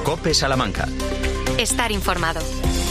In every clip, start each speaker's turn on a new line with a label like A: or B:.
A: COPE Salamanca.
B: Estar informado.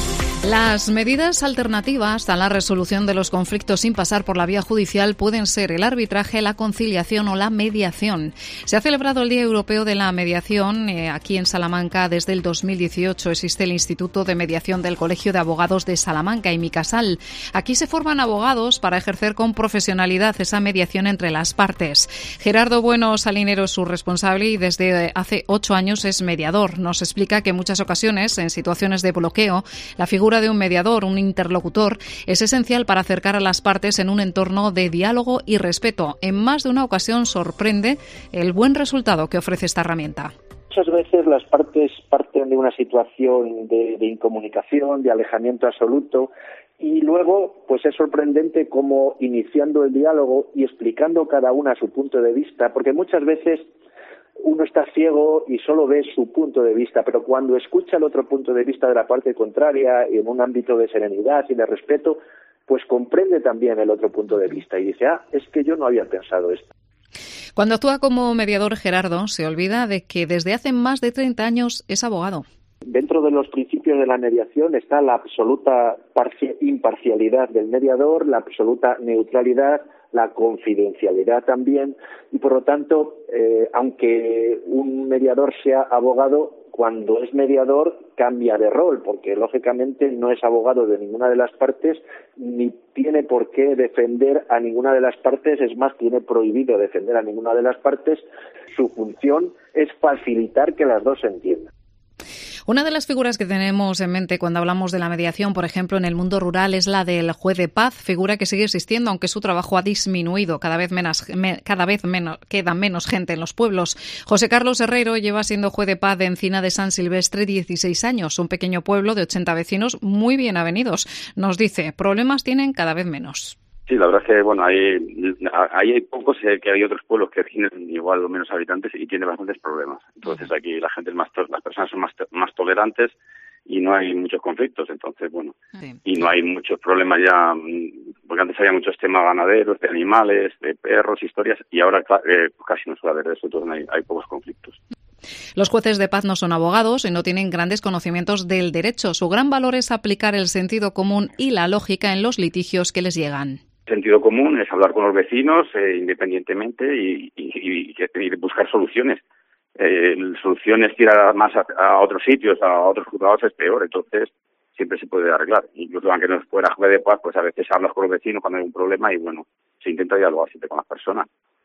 C: Las medidas alternativas a la resolución de los conflictos sin pasar por la vía judicial pueden ser el arbitraje, la conciliación o la mediación. Se ha celebrado el Día Europeo de la Mediación aquí en Salamanca desde el 2018. Existe el Instituto de Mediación del Colegio de Abogados de Salamanca, IMICASAL. Aquí se forman abogados para ejercer con profesionalidad esa mediación entre las partes. Gerardo Bueno Salinero es su responsable y desde hace 8 años es mediador. Nos explica que en muchas ocasiones, en situaciones de bloqueo, la figura de un mediador, un interlocutor, es esencial para acercar a las partes en un entorno de diálogo y respeto. En más de una ocasión sorprende el buen resultado que ofrece esta herramienta.
D: Muchas veces las partes parten de una situación de incomunicación, de alejamiento absoluto, y luego pues es sorprendente cómo iniciando el diálogo y explicando cada una su punto de vista, porque muchas veces uno está ciego y solo ve su punto de vista, pero cuando escucha el otro punto de vista de la parte contraria en un ámbito de serenidad y de respeto, pues comprende también el otro punto de vista y dice, es que yo no había pensado esto.
C: Cuando actúa como mediador, Gerardo se olvida de que desde hace más de 30 años es abogado.
D: Dentro de los principios de la mediación está la absoluta imparcialidad del mediador, la absoluta neutralidad, la confidencialidad también, y por lo tanto, aunque un mediador sea abogado, cuando es mediador cambia de rol, porque lógicamente no es abogado de ninguna de las partes, ni tiene por qué defender a ninguna de las partes, es más, tiene prohibido defender a ninguna de las partes. Su función es facilitar que las dos se entiendan.
C: Una de las figuras que tenemos en mente cuando hablamos de la mediación, por ejemplo, en el mundo rural, es la del juez de paz, figura que sigue existiendo, aunque su trabajo ha disminuido. Cada vez queda menos gente en los pueblos. José Carlos Herrero lleva siendo juez de paz de Encina de San Silvestre 16 años, un pequeño pueblo de 80 vecinos muy bien avenidos. Nos dice, problemas tienen cada vez menos.
E: Sí, la verdad es que bueno, ahí hay pocos, que hay otros pueblos que tienen igual o menos habitantes y tienen bastantes problemas. Entonces aquí la gente las personas son más tolerantes y no hay muchos conflictos. Entonces bueno, sí. Y no hay muchos problemas ya, porque antes había muchos temas ganaderos, de animales, de perros, historias, y ahora casi no suele haber de eso, entonces hay pocos conflictos.
C: Los jueces de paz no son abogados y no tienen grandes conocimientos del derecho. Su gran valor es aplicar el sentido común y la lógica en los litigios que les llegan.
E: Sentido común es hablar con los vecinos independientemente y buscar soluciones. Soluciones tirar más a otros sitios, a otros juzgados es peor, entonces siempre se puede arreglar. Incluso aunque no fuera juez de paz, pues a veces hablas con los vecinos cuando hay un problema y bueno, se intenta dialogar siempre con las personas.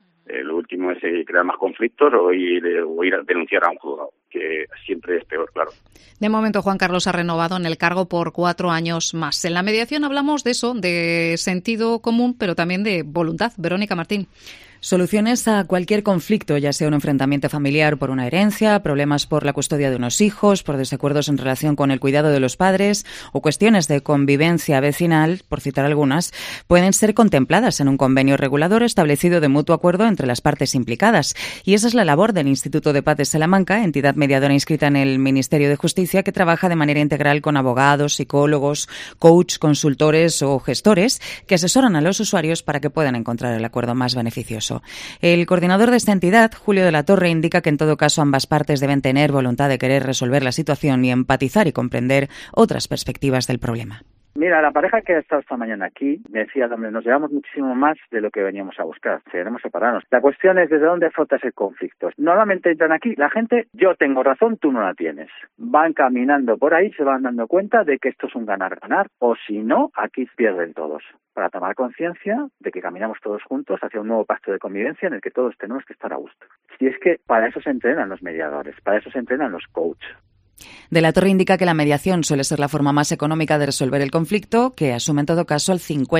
E: Lo último es crear más conflictos o ir a denunciar a un juzgado, que siempre es peor, claro.
C: De momento, Juan Carlos ha renovado en el cargo por 4 años más. En la mediación hablamos de eso, de sentido común, pero también de voluntad. Verónica Martín.
F: Soluciones a cualquier conflicto, ya sea un enfrentamiento familiar por una herencia, problemas por la custodia de unos hijos, por desacuerdos en relación con el cuidado de los padres o cuestiones de convivencia vecinal, por citar algunas, pueden ser contempladas en un convenio regulador establecido de mutuo acuerdo entre las partes implicadas. Y esa es la labor del Instituto de Paz de Salamanca, entidad mediadora inscrita en el Ministerio de Justicia, que trabaja de manera integral con abogados, psicólogos, coach, consultores o gestores que asesoran a los usuarios para que puedan encontrar el acuerdo más beneficioso. El coordinador de esta entidad, Julio de la Torre, indica que en todo caso ambas partes deben tener voluntad de querer resolver la situación y empatizar y comprender otras perspectivas del problema.
G: Mira, la pareja que ha estado esta mañana aquí me decía, hombre, nos llevamos muchísimo más de lo que veníamos a buscar, queremos separarnos. La cuestión es desde dónde afrontas el conflicto. Normalmente entran aquí, la gente, yo tengo razón, tú no la tienes. Van caminando por ahí, se van dando cuenta de que esto es un ganar-ganar, o si no, aquí pierden todos. Para tomar conciencia de que caminamos todos juntos hacia un nuevo pacto de convivencia en el que todos tenemos que estar a gusto. Y es que para eso se entrenan los mediadores, para eso se entrenan los coaches.
F: De la Torre indica que la mediación suele ser la forma más económica de resolver el conflicto, que asume en todo caso el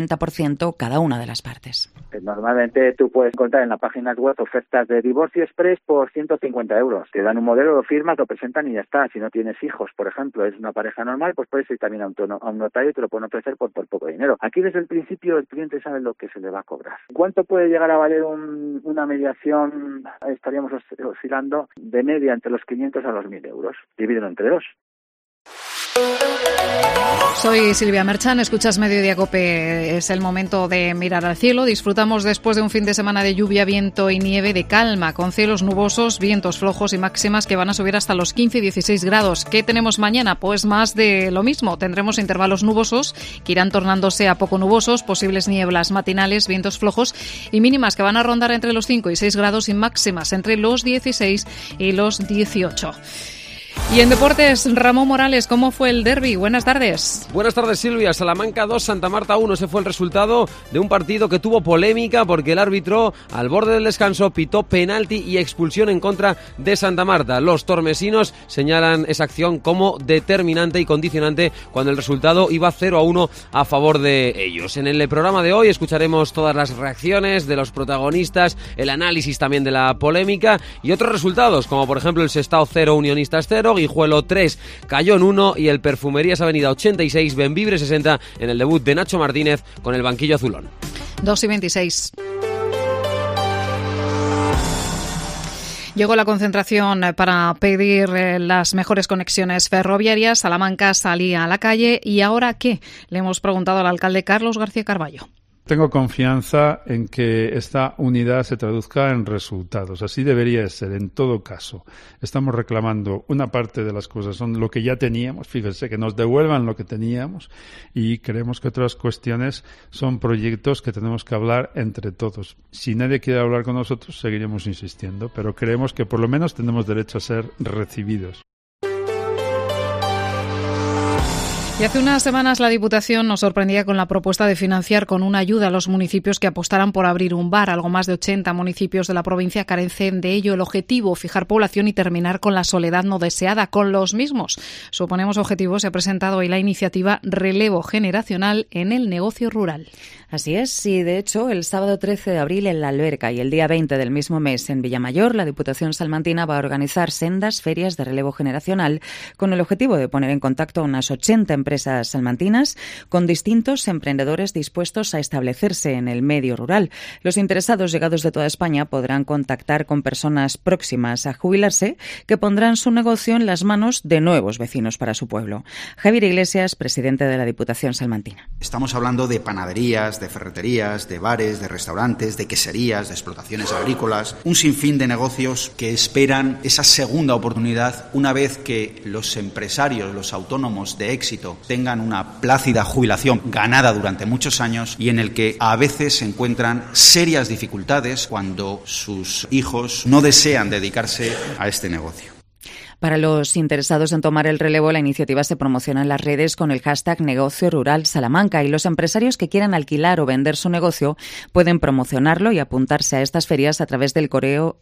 F: 50% cada una de las partes.
G: Normalmente tú puedes encontrar en la página web ofertas de divorcio express por 150 euros. Te dan un modelo, lo firmas, lo presentan y ya está. Si no tienes hijos, por ejemplo, es una pareja normal, pues puedes ir también a un notario y te lo pueden ofrecer por poco dinero. Aquí desde el principio el cliente sabe lo que se le va a cobrar. ¿Cuánto puede llegar a valer una mediación? Estaríamos oscilando de media entre los 500 a los 1.000 euros. Divídelo entre 2.
C: Soy Silvia Merchan, escuchas Mediodía COPE. Es el momento de mirar al cielo. Disfrutamos después de un fin de semana de lluvia, viento y nieve, de calma, con cielos nubosos, vientos flojos y máximas que van a subir hasta los 15 y 16 grados. ¿Qué tenemos mañana? Pues más de lo mismo. Tendremos intervalos nubosos que irán tornándose a poco nubosos, posibles nieblas matinales, vientos flojos y mínimas que van a rondar entre los 5 y 6 grados y máximas entre los 16 y los 18. Y en deportes, Ramón Morales, ¿cómo fue el derbi? Buenas tardes.
A: Buenas tardes, Silvia. Salamanca 2, Santa Marta 1. Ese fue el resultado de un partido que tuvo polémica porque el árbitro, al borde del descanso, pitó penalti y expulsión en contra de Santa Marta. Los tormesinos señalan esa acción como determinante y condicionante cuando el resultado iba 0-1 a favor de ellos. En el programa de hoy escucharemos todas las reacciones de los protagonistas, el análisis también de la polémica y otros resultados, como por ejemplo el Sestao 0, Unionistas 0, Guijuelo 3, Cayón 1 y el Perfumerías Avenida 86, Bembibre 60 en el debut de Nacho Martínez con el banquillo azulón. 2:26. Llegó la concentración para pedir las mejores conexiones ferroviarias. Salamanca salía a la calle. ¿Y ahora qué? Le hemos preguntado al alcalde Carlos García Carballo.
H: Tengo confianza en que esta unidad se traduzca en resultados. Así debería ser en todo caso. Estamos reclamando una parte de las cosas, son lo que ya teníamos. Fíjense, que nos devuelvan lo que teníamos y creemos que otras cuestiones son proyectos que tenemos que hablar entre todos. Si nadie quiere hablar con nosotros, seguiremos insistiendo, pero creemos que por lo menos tenemos derecho a ser recibidos.
C: Y hace unas semanas la Diputación nos sorprendía con la propuesta de financiar con una ayuda a los municipios que apostaran por abrir un bar. Algo más de 80 municipios de la provincia carecen de ello. El objetivo, fijar población y terminar con la soledad no deseada. Con los mismos suponemos objetivo, se ha presentado hoy la iniciativa Relevo Generacional en el Negocio Rural.
F: Así es, y de hecho el sábado 13 de abril en La Alberca y el día 20 del mismo mes en Villamayor, la Diputación salmantina va a organizar sendas ferias de relevo generacional con el objetivo de poner en contacto a unas 80 empresas salmantinas con distintos emprendedores dispuestos a establecerse en el medio rural. Los interesados llegados de toda España podrán contactar con personas próximas a jubilarse que pondrán su negocio en las manos de nuevos vecinos para su pueblo. Javier Iglesias, presidente de la Diputación salmantina.
I: Estamos hablando de panaderías, de ferreterías, de bares, de restaurantes, de queserías, de explotaciones agrícolas, un sinfín de negocios que esperan esa segunda oportunidad una vez que los empresarios, los autónomos de éxito tengan una plácida jubilación ganada durante muchos años y en el que a veces se encuentran serias dificultades cuando sus hijos no desean dedicarse a este negocio.
F: Para los interesados en tomar el relevo, la iniciativa se promociona en las redes con el hashtag Negocio Rural Salamanca y los empresarios que quieran alquilar o vender su negocio pueden promocionarlo y apuntarse a estas ferias a través del correo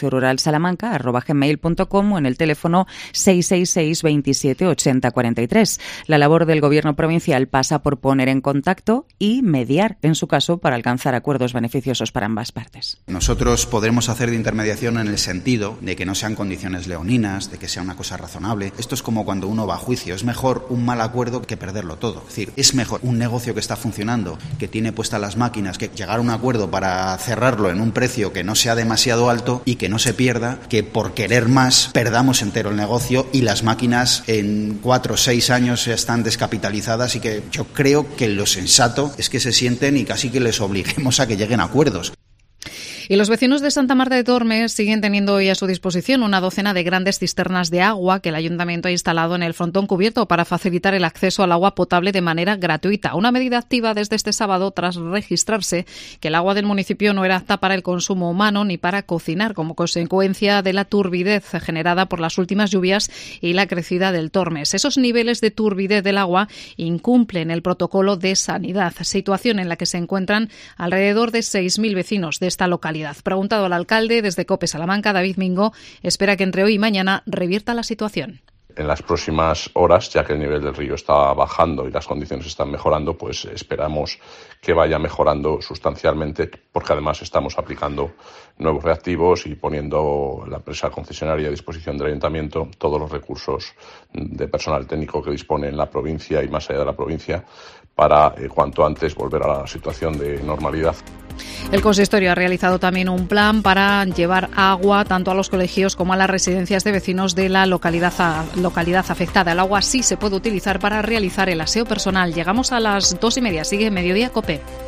F: negocioruralsalamanca@gmail.com o en el teléfono 666 27 80 43. La labor del Gobierno provincial pasa por poner en contacto y mediar, en su caso, para alcanzar acuerdos beneficiosos para ambas partes.
I: Nosotros podremos hacer de intermediación en el sentido de que no sean condiciones leoninas, de que sea una cosa razonable. Esto es como cuando uno va a juicio. Es mejor un mal acuerdo que perderlo todo. Es decir, es mejor un negocio que está funcionando, que tiene puestas las máquinas, que llegar a un acuerdo para cerrarlo en un precio que no sea demasiado alto y que no se pierda, que por querer más perdamos entero el negocio y las máquinas en 4 o 6 años están descapitalizadas y que yo creo que lo sensato es que se sienten y casi que les obliguemos a que lleguen a acuerdos.
C: Y los vecinos de Santa Marta de Tormes siguen teniendo hoy a su disposición una docena de grandes cisternas de agua que el ayuntamiento ha instalado en el frontón cubierto para facilitar el acceso al agua potable de manera gratuita. Una medida activa desde este sábado tras registrarse que el agua del municipio no era apta para el consumo humano ni para cocinar, como consecuencia de la turbidez generada por las últimas lluvias y la crecida del Tormes. Esos niveles de turbidez del agua incumplen el protocolo de sanidad, situación en la que se encuentran alrededor de 6.000 vecinos de esta localidad. Preguntado al alcalde desde COPE Salamanca, David Mingo espera que entre hoy y mañana revierta la situación.
J: En las próximas horas, ya que el nivel del río está bajando y las condiciones están mejorando, pues esperamos que vaya mejorando sustancialmente, porque además estamos aplicando nuevos reactivos y poniendo la empresa concesionaria a disposición del ayuntamiento todos los recursos de personal técnico que dispone en la provincia y más allá de la provincia para cuanto antes volver a la situación de normalidad.
C: El consistorio ha realizado también un plan para llevar agua tanto a los colegios como a las residencias de vecinos de la localidad afectada. El agua sí se puede utilizar para realizar el aseo personal. Llegamos a las 2:30. Sigue Mediodía COPE.